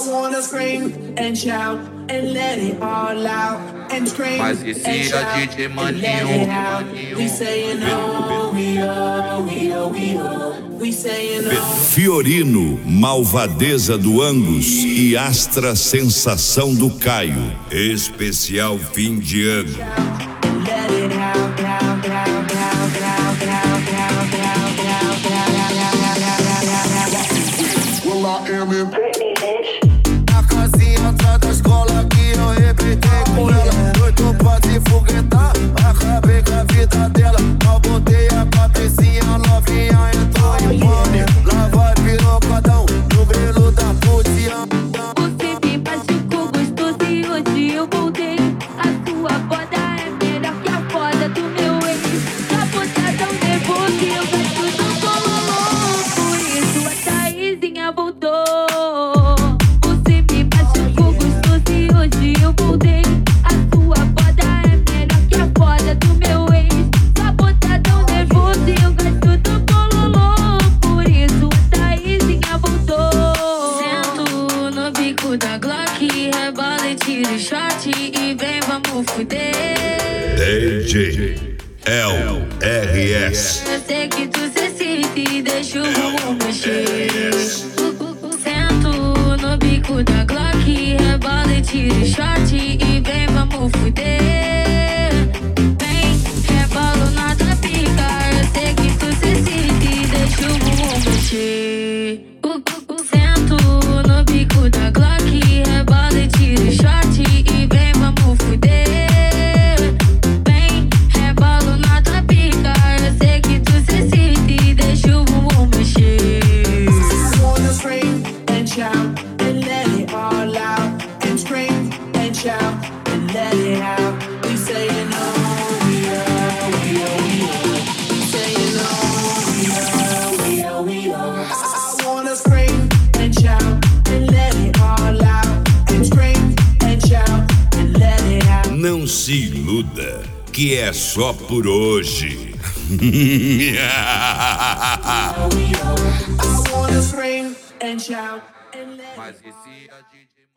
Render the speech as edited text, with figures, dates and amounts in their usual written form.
wanna scream and shout and let it all out and scream and shout and let it out. We saying oh, we oh, we oh, we oh. We saying oh. Fiorino, Malvadeza do Angus e Astra Sensação do Caio. Especial fim de ano. A casinha atrás da escola que eu repetei com ela. 8 potes e foguetar, acabei com a vida dela. Mal botei a cabecinha, novinha entrou em pânico. Lá vai pirocadão, no grelo da putinha. Você me machucou gostoso e hoje eu voltei. A sua foda é melhor que a foda do meu ex. Capotadão nervoso e eu gasto do bololô. Por isso a Thaisinha voltou. Você me machucou gostoso e hoje eu voltei. A sua foda é melhor que a foda do meu ex. Capotadão nervoso e eu gasto do bololô. Por isso a Thaisinha voltou. Sento no bico da Glock, rebola e tiro shot e vem, vamos fuder. DJ LRS. Eu sei que tu se excita e deixa o bumbum mexer. Sento no bico da Glock, rebola e tiro shot e vem, vamos fuder. Vem, rebolo na tua pica. Eu sei que tu se excita e deixa o bumbum mexer. Sento no bico da Glock, rebola e tiro shot e vem, vamos fuder. Vem, rebolo na tua pica. Eu sei que tu se excita e deixa o bumbum mexer. I wanna scream and shout and let it all out and scream and shout and let it out. We saying oh, we oh, we oh, we oh. We saying oh, we oh, we oh, we oh. I wanna scream and shout and let it all out and scream and shout and let it out. Não se iluda, que é só por hoje. I wanna scream and shout and let it out. Mas esse é DJ